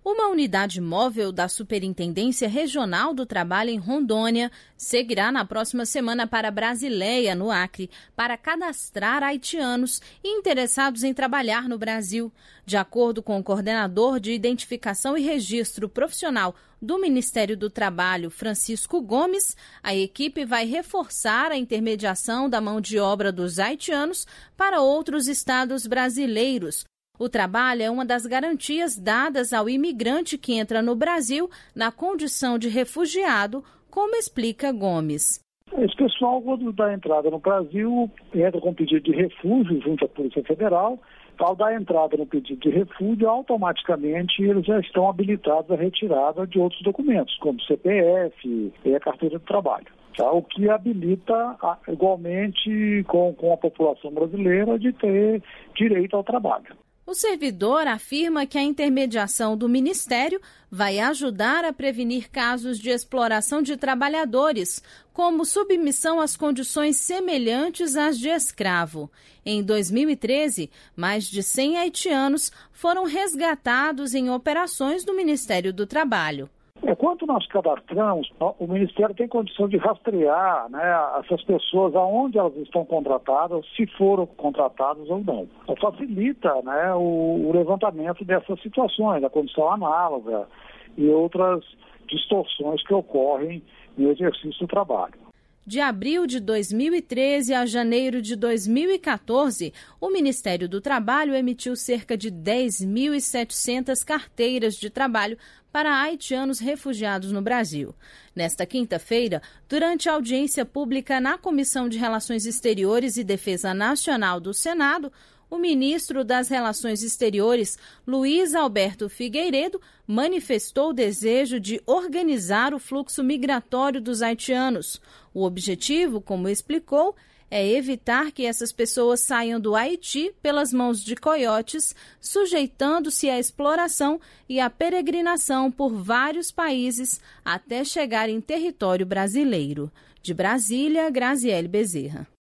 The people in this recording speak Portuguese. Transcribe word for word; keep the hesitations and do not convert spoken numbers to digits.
Uma unidade móvel da Superintendência Regional do Trabalho em Rondônia seguirá na próxima semana para Brasileia, no Acre, para cadastrar haitianos interessados em trabalhar no Brasil. De acordo com o coordenador de Identificação e Registro Profissional do Ministério do Trabalho, Francisco Gomes, a equipe vai reforçar a intermediação da mão de obra dos haitianos para outros estados brasileiros. O trabalho é uma das garantias dadas ao imigrante que entra no Brasil na condição de refugiado, como explica Gomes. Esse pessoal, quando dá entrada no Brasil, entra com pedido de refúgio junto à Polícia Federal. Ao dar entrada no pedido de refúgio, automaticamente eles já estão habilitados à retirada de outros documentos, como C P F e a carteira de trabalho. Tá? O que habilita, igualmente, com, com a população brasileira, de ter direito ao trabalho. O servidor afirma que a intermediação do Ministério vai ajudar a prevenir casos de exploração de trabalhadores, como submissão às condições semelhantes às de escravo. Em dois mil e treze, mais de cem haitianos foram resgatados em operações do Ministério do Trabalho. Enquanto nós cadastramos, o Ministério tem condição de rastrear, né, essas pessoas aonde elas estão contratadas, se foram contratadas ou não. Então, facilita, né, o, o levantamento dessas situações, a condição análoga e outras distorções que ocorrem no exercício do trabalho. De abril de dois mil e treze a janeiro de dois mil e quatorze, o Ministério do Trabalho emitiu cerca de dez mil e setecentas carteiras de trabalho para haitianos refugiados no Brasil. Nesta quinta-feira, durante a audiência pública na Comissão de Relações Exteriores e Defesa Nacional do Senado, o ministro das Relações Exteriores, Luiz Alberto Figueiredo, manifestou o desejo de organizar o fluxo migratório dos haitianos. O objetivo, como explicou, é evitar que essas pessoas saiam do Haiti pelas mãos de coiotes, sujeitando-se à exploração e à peregrinação por vários países até chegar em território brasileiro. De Brasília, Graziele Bezerra.